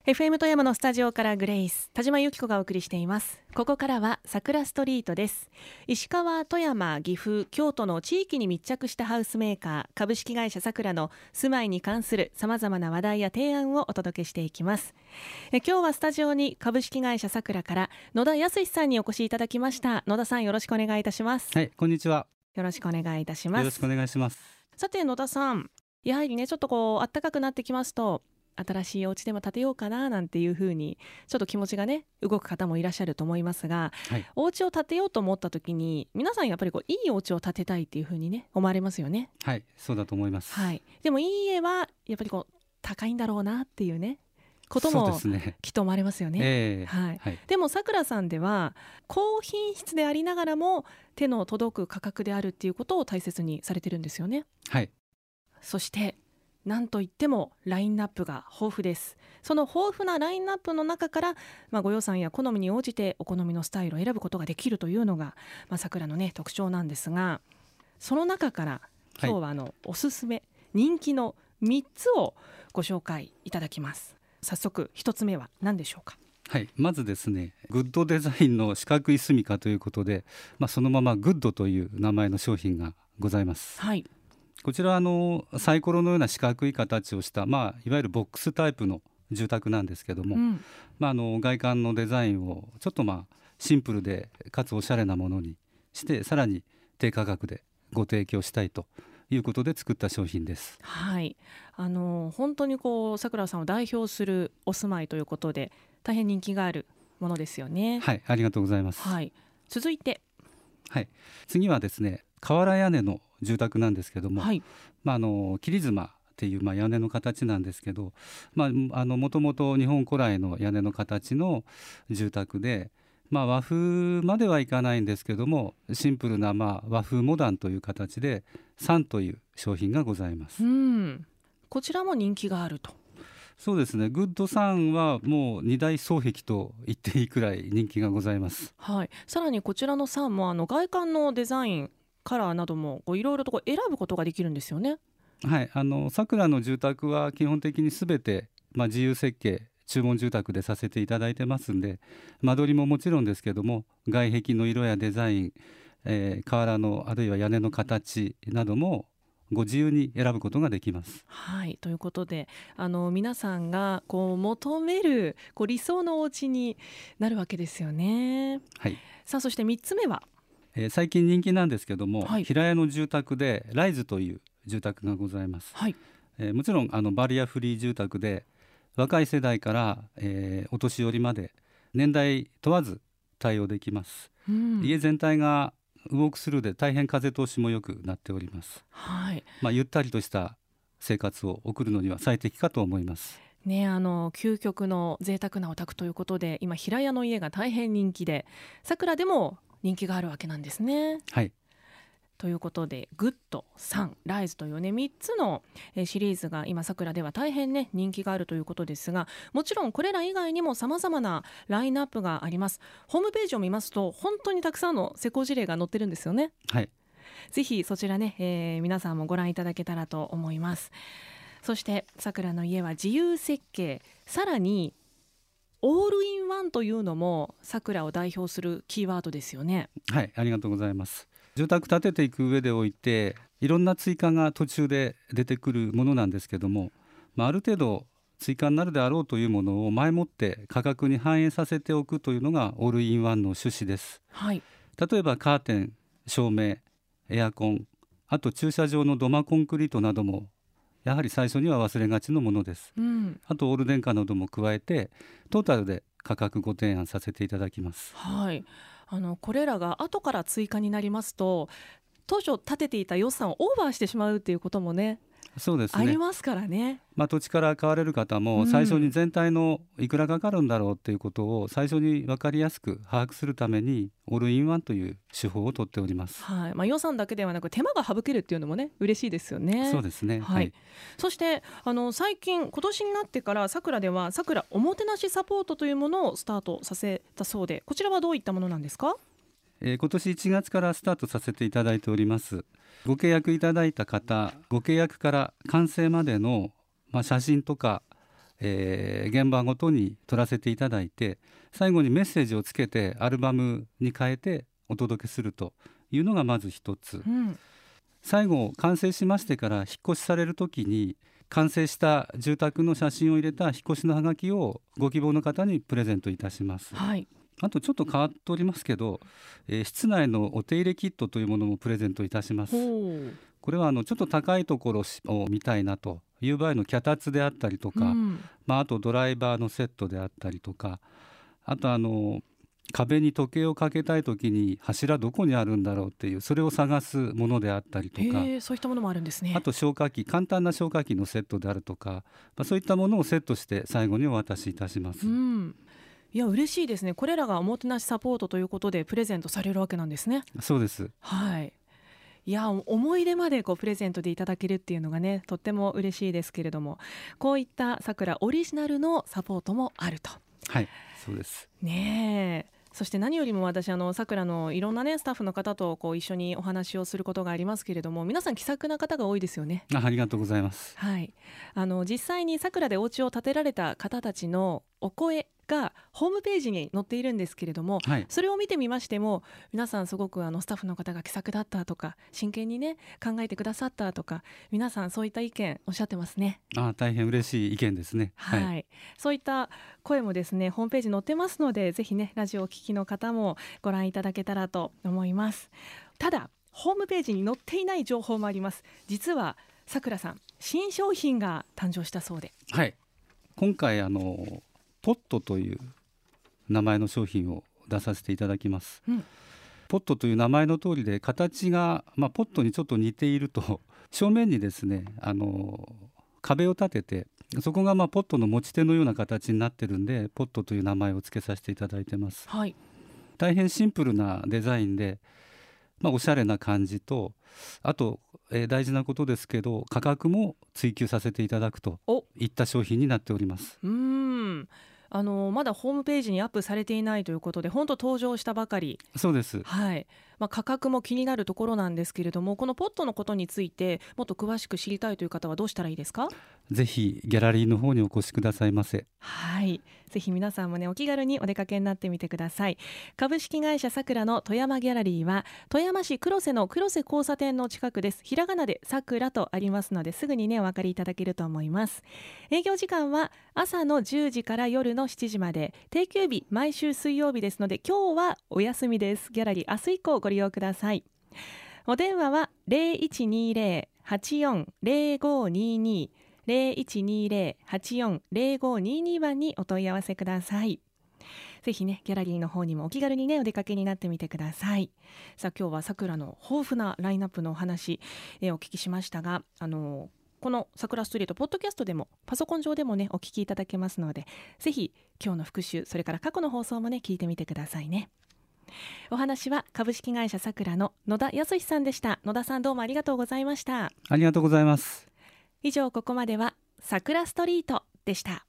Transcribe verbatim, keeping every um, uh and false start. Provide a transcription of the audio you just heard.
エフエム 富山のスタジオからグレイス田島由紀子がお送りしています。ここからは桜ストリートです。石川、富山、岐阜、京都の地域に密着したハウスメーカー株式会社さくらの住まいに関するさまざまな話題や提案をお届けしていきます。え今日はスタジオに株式会社さくらから野田康さんにお越しいただきました。野田さん、よろしくお願いいたします。 はい、こんにちは。 よろしくお願いいたします。 よろしくお願いします。 さて野田さん、やはりねちょっとこう暖かくなってきますと新しいお家でも建てようかななんていう風にちょっと気持ちがね動く方もいらっしゃると思いますが、 はい、 お家を建てようと思った時に皆さんやっぱりこういいお家を建てたいっていう風にね思われますよね。 はい、そうだと思います。 はい、でもいい家はやっぱりこう高いんだろうなっていうねことそうもですね、 きっと思われますよね。 えーはいはい、 でもさくらさんでは高品質でありながらも手の届く価格であるっていうことを大切にされてるんですよね。 はい、 そしてなんといってもラインナップが豊富です。その豊富なラインナップの中から、まあ、ご予算や好みに応じてお好みのスタイルを選ぶことができるというのが、まあ、桜のね特徴なんですが、その中から今日はあの、はい、おすすめ人気のみっつをご紹介いただきます。早速ひとつめは何でしょうか。 はい、まずですね、グッドデザインの四角い住処ということで、まあ、そのままグッドという名前の商品がございます。 はい、 こちらはあのサイコロのような四角い形をした、まあ、いわゆるボックスタイプの住宅なんですけども、うん、まあ、あの外観のデザインをちょっとまあシンプルでかつおしゃれなものにしてさらに低価格でご提供したいということで作った商品です。 はい、あの本当にこうさくらさんを代表するお住まいということで大変人気があるものですよね。 はい、ありがとうございます。 はい、続いて、 はい、次はですね瓦屋根の住宅なんですけども、はい、まあ、あの切妻っていう、まあ、屋根の形なんですけど、まあ、あのもともと日本古来の屋根の形の住宅で、まあ、和風まではいかないんですけどもシンプルな、まあ、和風モダンという形でサンという商品がございます。 うん、こちらも人気があると。 そうですね、グッドサンはもう二大双璧と言っていいくらい人気がございます。 はい、さらにこちらのサンもあの外観のデザインカラーなどもいろいろとこう選ぶことができるんですよね。 はい、あのさくらの住宅は基本的にすべて、まあ、自由設計注文住宅でさせていただいてますんで、間取りももちろんですけども外壁の色やデザイン、えー、瓦のあるいは屋根の形などもご自由に選ぶことができます。 はい、ということであの皆さんがこう求めるこう理想のお家になるわけですよね。 はい、 さあそしてみっつめは、 えー、最近人気なんですけども、 はい、 平屋の住宅でライズという住宅がございます。 はい、 えー、もちろんあのバリアフリー住宅で若い世代から、えー、お年寄りまで年代問わず対応できます。うん、家全体がウォークスルーで大変風通しも良くなっております。 はい、 まあ、ゆったりとした生活を送るのには最適かと思いますね。あの究極の贅沢なお宅ということで今平屋の家が大変人気でさくらでも人気があるわけなんですね。 はい、 ということでグッド、サン、ライズというねみっつのシリーズが今さくらでは大変ね人気があるということですが、もちろんこれら以外にも様々なラインナップがあります。ホームページを見ますと本当にたくさんの施工事例が載ってるんですよね。 はい、 ぜひそちらね、えー、皆さんもご覧いただけたらと思います。そしてさくらの家は自由設計、さらにオールインワンというのもさくらを代表するキーワードですよね。 はい、ありがとうございます。住宅建てていく上でおいていろんな追加が途中で出てくるものなんですけども、まあ、ある程度追加になるであろうというものを前もって価格に反映させておくというのがオールインワンの趣旨です。 はい、 例えばカーテン、照明、エアコン、あと駐車場の土間コンクリートなどもやはり最初には忘れがちのものです。うん、あとオール電化なども加えてトータルで価格ご提案させていただきます。 はい、あのこれらが後から追加になりますと当初立てていた予算をオーバーしてしまうっていうこともね、 そうですね、 ありますからね。 まあ、土地から買われる方も最初に全体のいくらかかるんだろうっていうことを最初に分かりやすく把握するためにオールインワンという手法をとっております。 はい、まあ、予算だけではなく手間が省けるっていうのもね嬉しいですよね。 そうですね、 はいはい、 そしてあの最近今年になってからさくらではさくらおもてなしサポートというものをスタートさせたそうで、こちらはどういったものなんですか。 えー、今年いちがつからスタートさせていただいております。ご契約いただいた方、ご契約から完成までの、まあ、写真とか、 えー、現場ごとに撮らせていただいて、最後にメッセージをつけてアルバムに変えてお届けするというのがまず一つ、うん、最後完成しましてから引っ越しされる時に完成した住宅の写真を入れた引っ越しのハガキをご希望の方にプレゼントいたします、はい、あとちょっと変わっておりますけど、えー、室内のお手入れキットというものもプレゼントいたします。これはあのちょっと高いところを見たいなという場合の脚立であったりとか、うんまあ、あとドライバーのセットであったりとか、あとあの壁に時計をかけたいときに柱どこにあるんだろうっていうそれを探すものであったりとか、 そういったものもあるんですね。 あと消火器、簡単な消火器のセットであるとか、まあ、そういったものをセットして最後にお渡しいたします、うん、 いや嬉しいですね。これらがおもてなしサポートということでプレゼントされるわけなんですね。 そうです、 はい、いや思い出までこうプレゼントでいただけるっていうのがねとっても嬉しいですけれども、こういったさくらオリジナルのサポートもあると。 はい、そうですねえ。そして何よりも私あのさくらのいろんなねスタッフの方とこう一緒にお話をすることがありますけれども、皆さん気さくな方が多いですよね。 あ, ありがとうございます、 はい、あの実際にさくらでお家を建てられた方たちのお声がホームページに載っているんですけれども、はい、それを見てみましても皆さんすごくあのスタッフの方が気さくだったとか真剣にね考えてくださったとか、皆さんそういった意見おっしゃってますね。 あ、大変嬉しい意見ですね、 はいはい、そういった声もですねホームページ載ってますので、ぜひねラジオをお聞きの方もご覧いただけたらと思います。ただホームページに載っていない情報もあります。実はさくらさん新商品が誕生したそうで、 はい、今回あのポットという名前の商品を出させていただきます、うん、ポットという名前の通りで形が、まあ、ポットにちょっと似ていると正面にですねあの壁を立てて、そこがまあポットの持ち手のような形になってるんでポットという名前を付けさせていただいてます、はい、大変シンプルなデザインで、まあ、おしゃれな感じと、あと、えー、大事なことですけど価格も追求させていただくといった商品になっております。 うーんあのまだホームページにアップされていないということで本当登場したばかり。 そうです、 はいまあ、価格も気になるところなんですけれども、このポットのことについてもっと詳しく知りたいという方はどうしたらいいですか？ ぜひギャラリーの方にお越しくださいませ。 はい、ぜひ皆さんもねお気軽にお出かけになってみてください。株式会社さくらの富山ギャラリーは富山市黒瀬の黒瀬交差点の近くです。ひらがなでさくらとありますのですぐにねお分かりいただけると思います。営業時間は朝のじゅうじから夜のしちじまで、定休日毎週水曜日ですので今日はお休みです。ギャラリー明日以降ご利用ください。お電話は ゼロいちにゼロ はちよんゼロごにに ゼロいちにゼロ はちよんゼロごにに 番にお問い合わせください。ぜひねギャラリーの方にもお気軽にねお出かけになってみてください。さあ今日はさくらの豊富なラインナップのお話、えー、お聞きしましたが、あのこのさくらストリートポッドキャストでもパソコン上でもねお聞きいただけますので、ぜひ今日の復習それから過去の放送もね聞いてみてくださいね。お話は株式会社さくらの野田康さんでした。野田さんどうもありがとうございました。 ありがとうございます。 以上ここまではさくらストリートでした。